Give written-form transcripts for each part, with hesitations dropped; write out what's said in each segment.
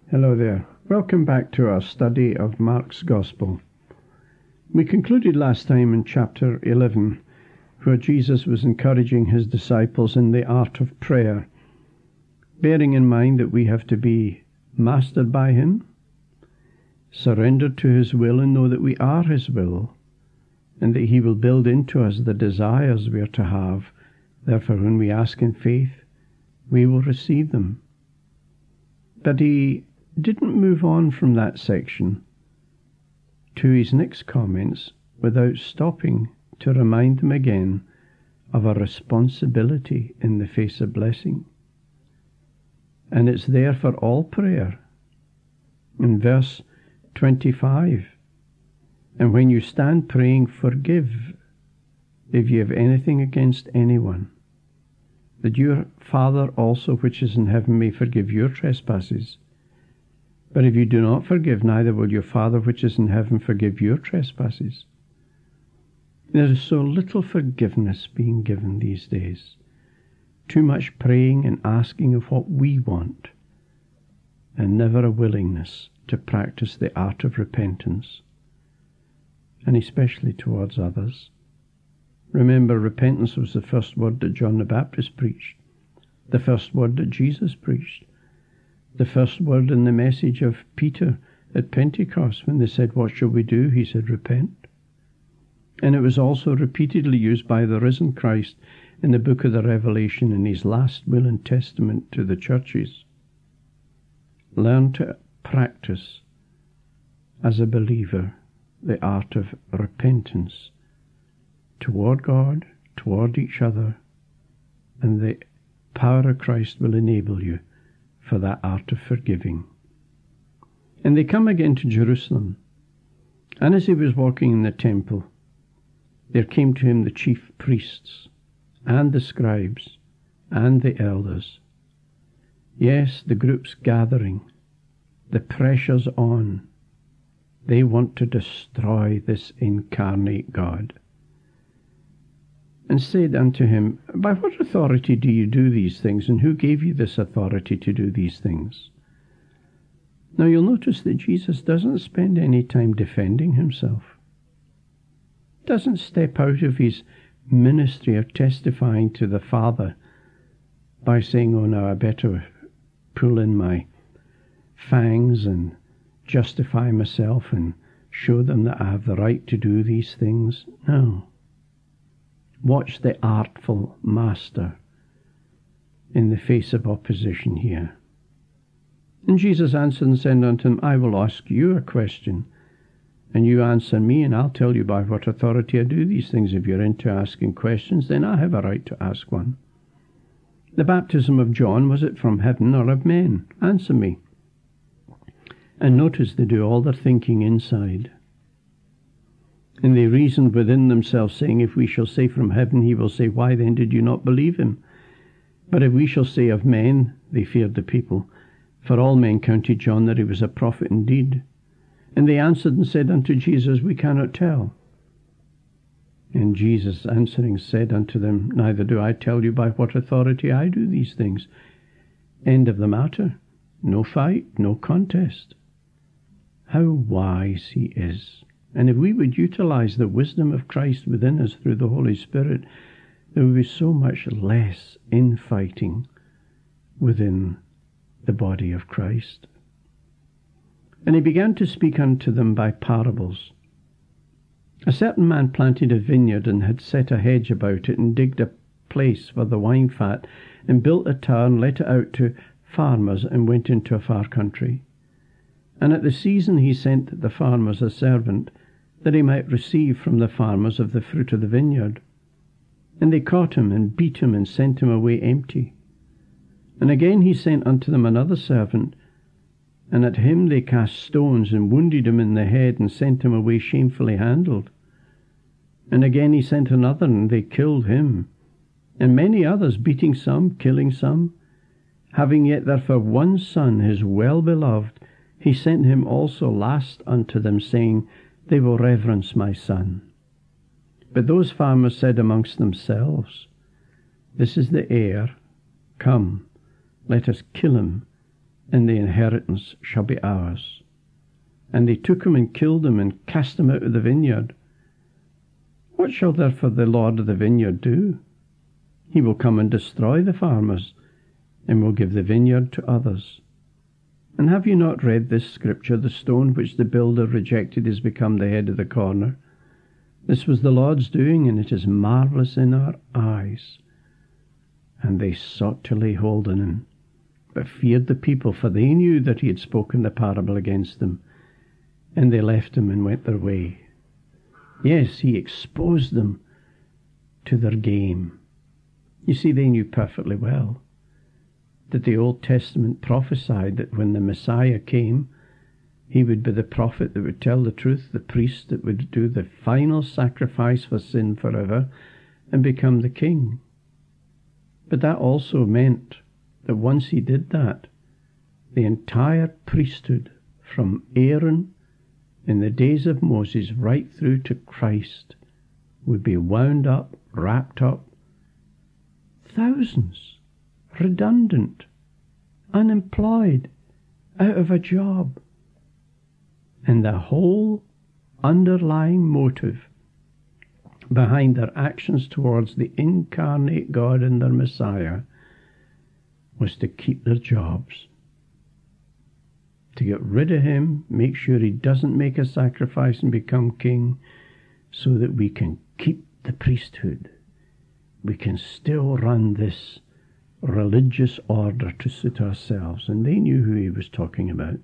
Hello there. Welcome back to our study of Mark's Gospel. We concluded last time in chapter 11, where Jesus was encouraging his disciples in the art of prayer, bearing in mind that we have to be mastered by him, surrendered to his will, and know that we are his will, and that he will build into us the desires we are to have. Therefore, when we ask in faith, we will receive them. But he didn't move on from that section to his next comments without stopping to remind them again of a responsibility in the face of blessing. And it's there for all prayer. In verse 25, and when you stand praying, forgive if you have anything against anyone, that your Father also which is in heaven may forgive your trespasses. But if you do not forgive, neither will your Father which is in heaven forgive your trespasses. There is so little forgiveness being given these days. Too much praying and asking of what we want, and never a willingness to practice the art of repentance, and especially towards others. Remember, repentance was the first word that John the Baptist preached, the first word that Jesus preached, the first word in the message of Peter at Pentecost when they said, "What shall we do?" He said, "Repent." And it was also repeatedly used by the risen Christ in the book of the Revelation in his last will and testament to the churches. Learn to practice as a believer the art of repentance toward God, toward each other, and the power of Christ will enable you for that art of forgiving. And they come again to Jerusalem, and as he was walking in the temple, there came to him the chief priests, and the scribes, and the elders. Yes, the group's gathering, the pressure's on. They want to destroy this incarnate God. And said unto him, "By what authority do you do these things, and who gave you this authority to do these things?" Now you'll notice that Jesus doesn't spend any time defending himself. Doesn't step out of his ministry of testifying to the Father by saying, "Oh, now I better pull in my fangs and justify myself and show them that I have the right to do these things." No. Watch the artful master in the face of opposition here. And Jesus answered and said unto him, "I will ask you a question, and you answer me, and I'll tell you by what authority I do these things. If you're into asking questions, then I have a right to ask one. The baptism of John, was it from heaven or of men? Answer me." And notice they do all their thinking inside. And they reasoned within themselves, saying, "If we shall say from heaven, he will say, Why then did you not believe him? But if we shall say of men," they feared the people, "for all men counted John that he was a prophet indeed." And they answered and said unto Jesus, "We cannot tell." And Jesus answering said unto them, "Neither do I tell you by what authority I do these things." End of the matter. No fight, no contest. How wise he is. And if we would utilize the wisdom of Christ within us through the Holy Spirit, there would be so much less infighting within the body of Christ. And he began to speak unto them by parables. A certain man planted a vineyard, and had set a hedge about it, and digged a place for the wine fat, and built a tower, and let it out to farmers, and went into a far country. And at the season he sent the farmers a servant, that he might receive from the farmers of the fruit of the vineyard. And they caught him, and beat him, and sent him away empty. And again he sent unto them another servant, and at him they cast stones, and wounded him in the head, and sent him away shamefully handled. And again he sent another, and they killed him. And many others, beating some, killing some. Having yet therefore one son, his well-beloved, he sent him also last unto them, saying, They will reverence my son. But those farmers said amongst themselves, This is the heir. Come, let us kill him, and the inheritance shall be ours. And they took him and killed him and cast him out of the vineyard. What shall therefore the Lord of the vineyard do? He will come and destroy the farmers, and will give the vineyard to others. And have you not read this scripture? The stone which the builder rejected is become the head of the corner. This was the Lord's doing, and it is marvellous in our eyes. And they sought to lay hold on him, but feared the people, for they knew that he had spoken the parable against them. And they left him and went their way. Yes, he exposed them to their game. You see, they knew perfectly well that the Old Testament prophesied that when the Messiah came, he would be the prophet that would tell the truth, the priest that would do the final sacrifice for sin forever, and become the king. But that also meant that once he did that, the entire priesthood, from Aaron in the days of Moses right through to Christ, would be wound up, wrapped up. Thousands, redundant, unemployed, out of a job. And the whole underlying motive behind their actions towards the incarnate God and their Messiah was to keep their jobs, to get rid of him, make sure he doesn't make a sacrifice and become king, so that we can keep the priesthood. We can still run this religious order to suit ourselves. And they knew who he was talking about.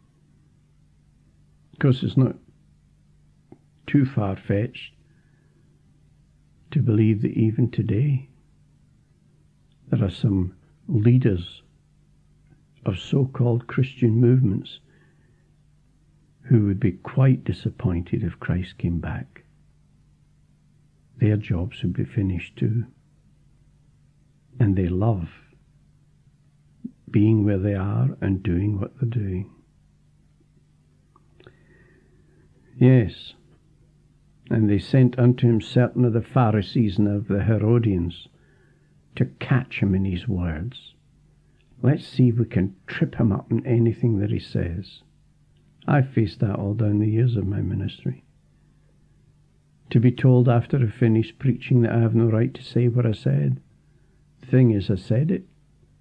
Of course, it's not too far-fetched to believe that even today there are some leaders of so-called Christian movements who would be quite disappointed if Christ came back. Their jobs would be finished too. And they love being where they are and doing what they're doing. Yes, and they sent unto him certain of the Pharisees and of the Herodians to catch him in his words. Let's see if we can trip him up in anything that he says. I've faced that all down the years of my ministry. To be told after I've finished preaching that I have no right to say what I said. The thing is, I said it.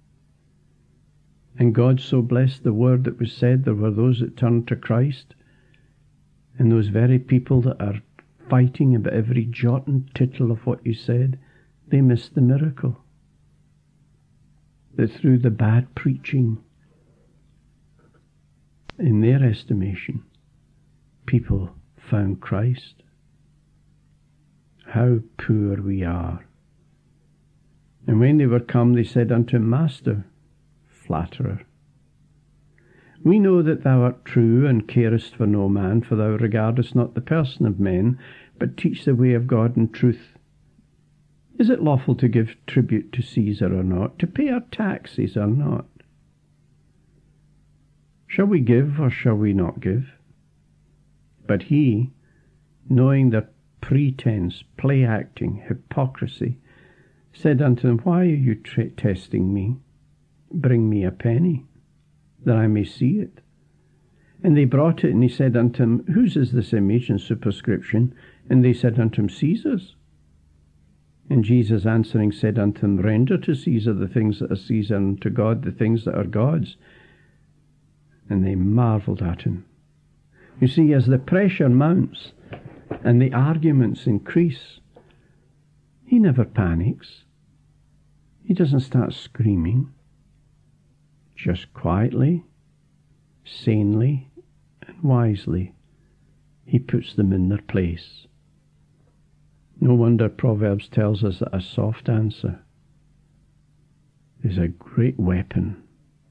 And God so blessed the word that was said, there were those that turned to Christ. And those very people that are fighting about every jot and tittle of what you said, they missed the miracle. That through the bad preaching, in their estimation, people found Christ. How poor we are. And when they were come, they said unto him, Master, flatterer, we know that thou art true, and carest for no man, for thou regardest not the person of men, but teach the way of God in truth. Is it lawful to give tribute to Caesar or not, to pay our taxes or not? Shall we give or shall we not give? But he, knowing their pretense, play-acting, hypocrisy, said unto them, Why are you testing me? Bring me a penny, that I may see it. And they brought it, and he said unto them, Whose is this image and superscription? And they said unto him, Caesar's. And Jesus answering said unto them, Render to Caesar the things that are Caesar, and to God the things that are God's. And they marvelled at him. You see, as the pressure mounts and the arguments increase, he never panics. He doesn't start screaming. Just quietly, sanely, and wisely, he puts them in their place. No wonder Proverbs tells us that a soft answer is a great weapon.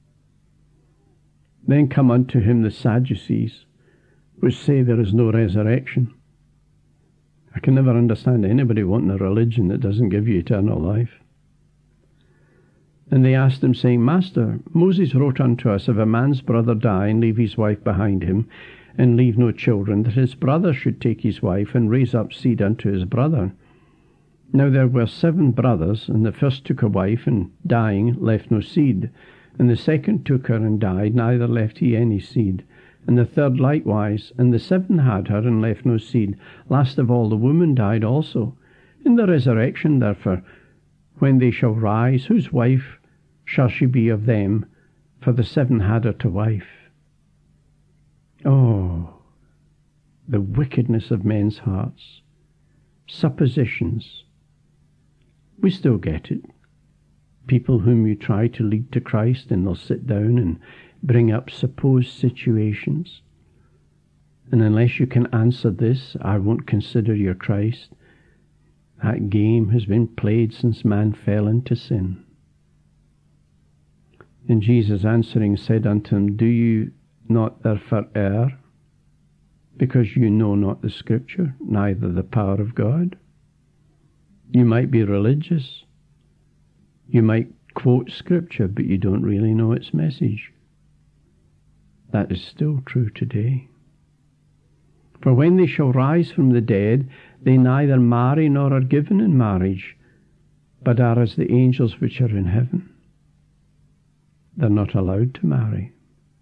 Then come unto him the Sadducees, which say there is no resurrection. I can never understand anybody wanting a religion that doesn't give you eternal life. And they asked him, saying, Master, Moses wrote unto us, if a man's brother die and leave his wife behind him, and leave no children, that his brother should take his wife and raise up seed unto his brother. Now there were 7 brothers, and the first took a wife, and dying left no seed. And the second took her and died, neither left he any seed. And the third likewise. And the seventh had her and left no seed. Last of all the woman died also. In the resurrection, therefore, when they shall rise, whose wife shall she be of them? For the seven had her to wife. Oh, the wickedness of men's hearts. Suppositions. We still get it. People whom you try to lead to Christ, and they'll sit down and bring up supposed situations. And unless you can answer this, I won't consider you Christ. That game has been played since man fell into sin. And Jesus answering said unto him, Do you not therefore err, because you know not the Scripture, neither the power of God? You might be religious. You might quote Scripture, but you don't really know its message. That is still true today. For when they shall rise from the dead, they neither marry nor are given in marriage, but are as the angels which are in heaven. They're not allowed to marry.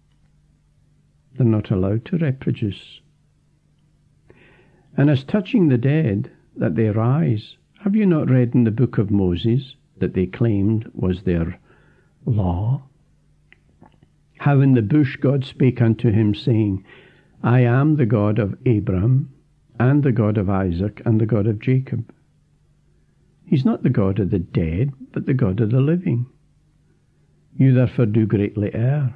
They're not allowed to reproduce. And as touching the dead, that they rise, have you not read in the book of Moses that they claimed was their law? How in the bush God spake unto him, saying, I am the God of Abraham, and the God of Isaac, and the God of Jacob. He's not the God of the dead, but the God of the living. You therefore do greatly err.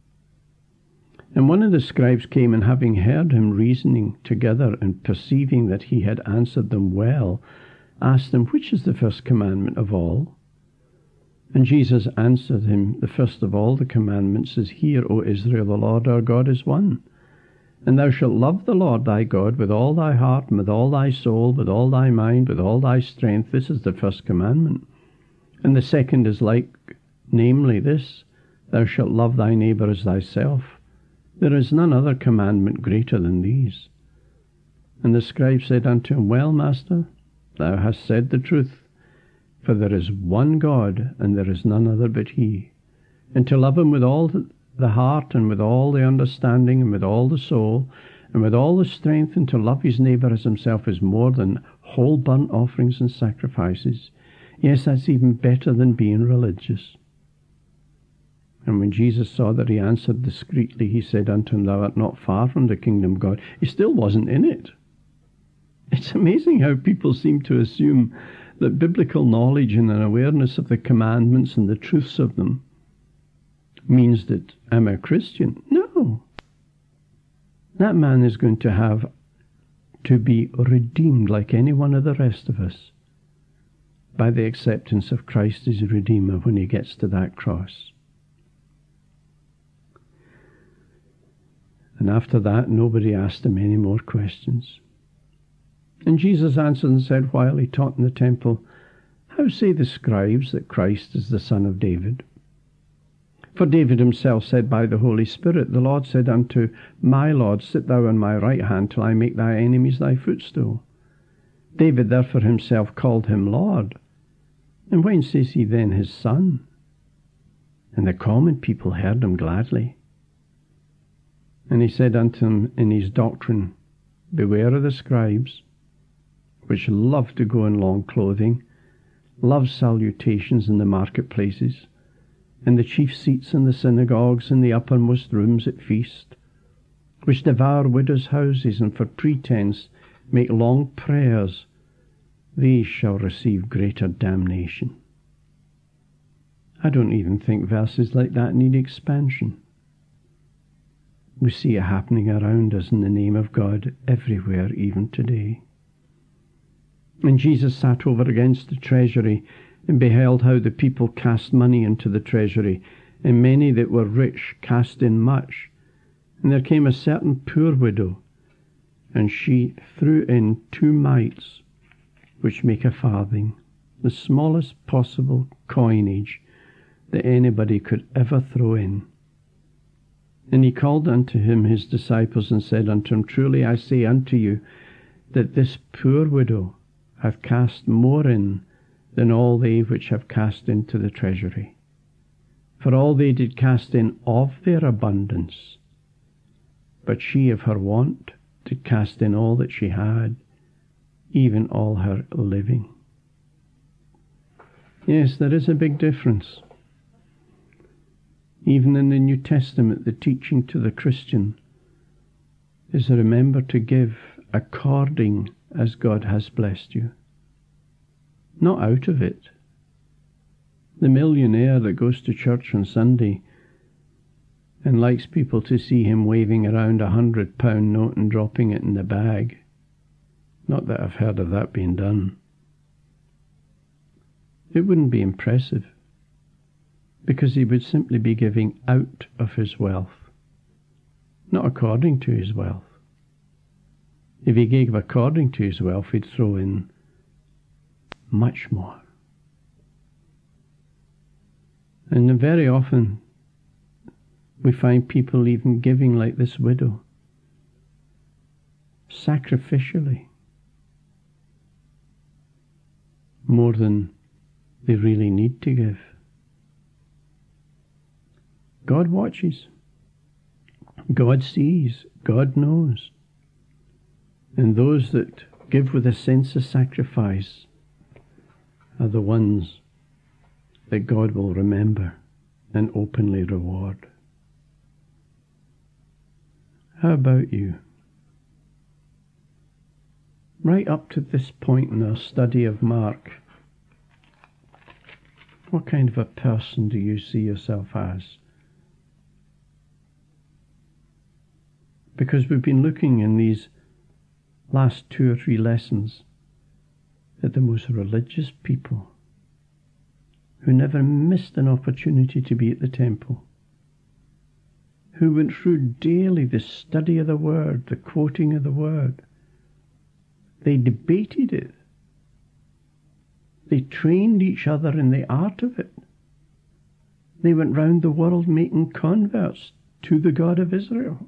And one of the scribes came, and having heard him reasoning together, and perceiving that he had answered them well, asked him, Which is the first commandment of all? And Jesus answered him, The first of all the commandments is, Hear, O Israel, the Lord our God is one. And thou shalt love the Lord thy God with all thy heart, and with all thy soul, with all thy mind, with all thy strength. This is the first commandment. And the second is like, namely this, Thou shalt love thy neighbour as thyself. There is none other commandment greater than these. And the scribe said unto him, Well, Master, thou hast said the truth. For there is one God, and there is none other but he. And to love him with all the heart, and with all the understanding, and with all the soul, and with all the strength, and to love his neighbour as himself is more than whole burnt offerings and sacrifices. Yes, that's even better than being religious. And when Jesus saw that he answered discreetly, he said unto him, Thou art not far from the kingdom of God. He still wasn't in it. It's amazing how people seem to assume that biblical knowledge and an awareness of the commandments and the truths of them means that I'm a Christian. No. That man is going to have to be redeemed like any one of the rest of us by the acceptance of Christ as Redeemer when he gets to that cross. And after that, nobody asked him any more questions. And Jesus answered and said, while he taught in the temple, How say the scribes that Christ is the son of David? For David himself said by the Holy Spirit, The Lord said unto my Lord, Sit thou on my right hand till I make thy enemies thy footstool. David therefore himself called him Lord. And whence is he then his son? And the common people heard him gladly. And he said unto him in his doctrine, Beware of the scribes, which love to go in long clothing, love salutations in the marketplaces, and the chief seats in the synagogues, and the uppermost rooms at feast, which devour widows' houses, and for pretence make long prayers. These shall receive greater damnation. I don't even think verses like that need expansion. We see it happening around us in the name of God everywhere, even today. And Jesus sat over against the treasury, and beheld how the people cast money into the treasury, and many that were rich cast in much. And there came a certain poor widow, and she threw in 2 mites, which make a farthing, the smallest possible coinage that anybody could ever throw in. And he called unto him his disciples, and said unto him, Truly I say unto you, that this poor widow hath cast more in than all they which have cast into the treasury. For all they did cast in of their abundance, but she of her want did cast in all that she had, even all her living. Yes, there is a big difference. Even in the New Testament, the teaching to the Christian is to remember to give according as God has blessed you. Not out of it. The millionaire that goes to church on Sunday and likes people to see him waving around £100 note and dropping it in the bag. Not that I've heard of that being done. It wouldn't be impressive, because he would simply be giving out of his wealth, not according to his wealth. If he gave according to his wealth, he'd throw in much more. And very often we find people even giving like this widow, sacrificially, more than they really need to give. God watches. God sees. God knows. And those that give with a sense of sacrifice are the ones that God will remember and openly reward. How about you? Right up to this point in our study of Mark, what kind of a person do you see yourself as? Because we've been looking in these last 2 or 3 lessons at the most religious people who never missed an opportunity to be at the temple, who went through daily the study of the Word, the quoting of the Word. They debated it. They trained each other in the art of it. They went round the world making converts to the God of Israel.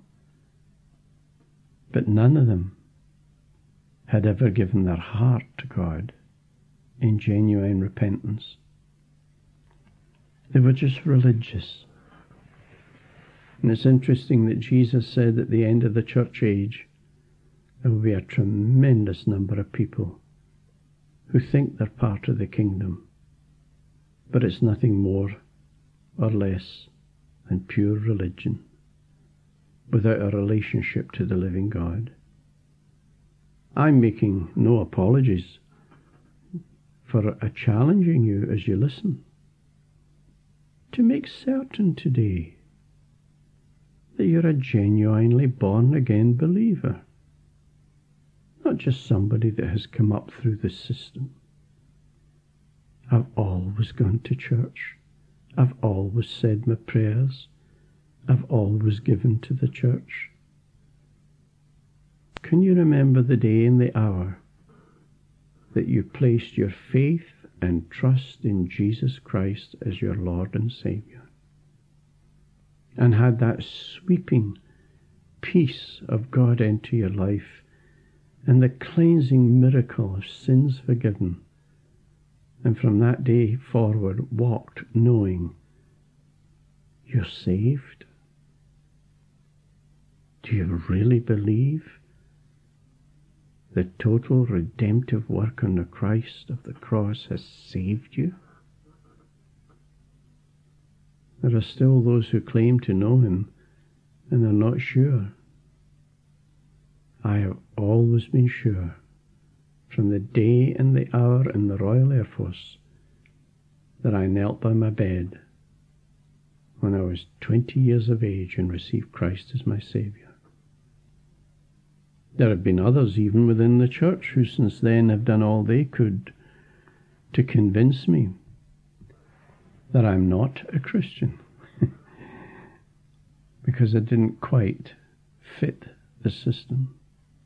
But none of them had ever given their heart to God in genuine repentance. They were just religious. And it's interesting that Jesus said at the end of the church age, there will be a tremendous number of people who think they're part of the kingdom, but it's nothing more or less than pure religion, without a relationship to the living God. I'm making no apologies for challenging you as you listen, to make certain today that you're a genuinely born-again believer, not just somebody that has come up through the system. I've always gone to church. I've always said my prayers. I've always given to the church. Can you remember the day and the hour that you placed your faith and trust in Jesus Christ as your Lord and Saviour, and had that sweeping peace of God into your life and the cleansing miracle of sins forgiven, and from that day forward walked knowing you're saved? Do you really believe the total redemptive work on the Christ of the cross has saved you? There are still those who claim to know him and are not sure. I have always been sure, from the day and the hour in the Royal Air Force, that I knelt by my bed when I was 20 years of age and received Christ as my Saviour. There have been others even within the church who since then have done all they could to convince me that I'm not a Christian because I didn't quite fit the system.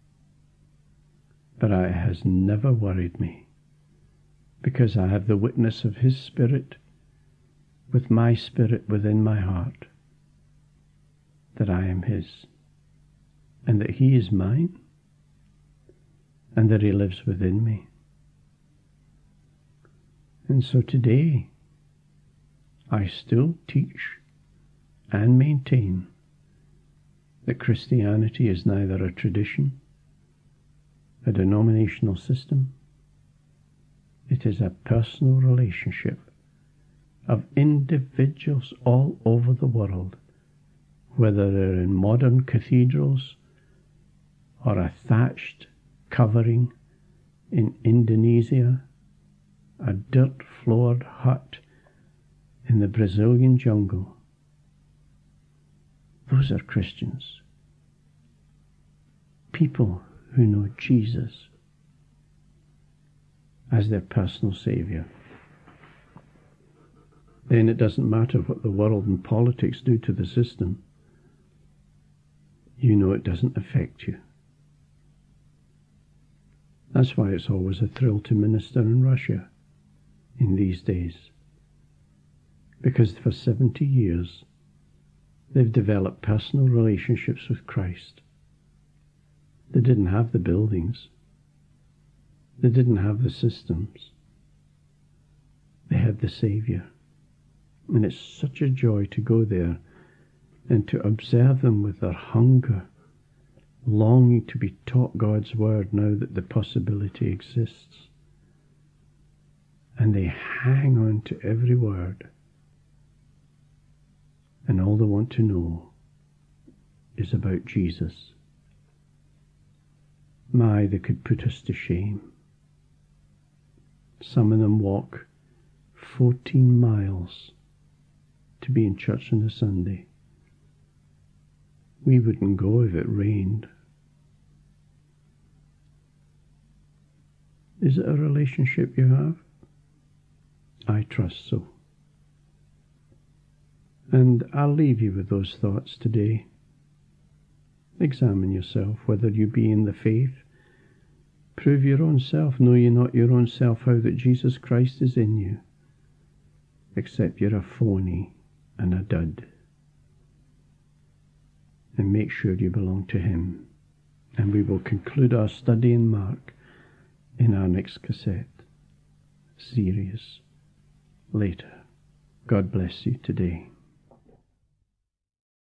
But it has never worried me, because I have the witness of his Spirit with my spirit within my heart that I am his, and that he is mine, and that he lives within me. And so today, I still teach and maintain that Christianity is neither a tradition, a denominational system. It is a personal relationship of individuals all over the world, whether they're in modern cathedrals or a thatched covering in Indonesia, a dirt-floored hut in the Brazilian jungle. Those are Christians. People who know Jesus as their personal Saviour. Then it doesn't matter what the world and politics do to the system. You know it doesn't affect you. That's why it's always a thrill to minister in Russia in these days. Because for 70 years they've developed personal relationships with Christ. They didn't have the buildings. They didn't have the systems. They had the Saviour. And it's such a joy to go there and to observe them with their hunger, longing to be taught God's Word now that the possibility exists. And they hang on to every word. And all they want to know is about Jesus. My, they could put us to shame. Some of them walk 14 miles to be in church on a Sunday. We wouldn't go if it rained. Is it a relationship you have? I trust so. And I'll leave you with those thoughts today. Examine yourself, whether you be in the faith. Prove your own self. Know ye not your own self how that Jesus Christ is in you, except you're a phony and a dud. And make sure you belong to Him. And we will conclude our study in Mark in our next cassette series later. God bless you today.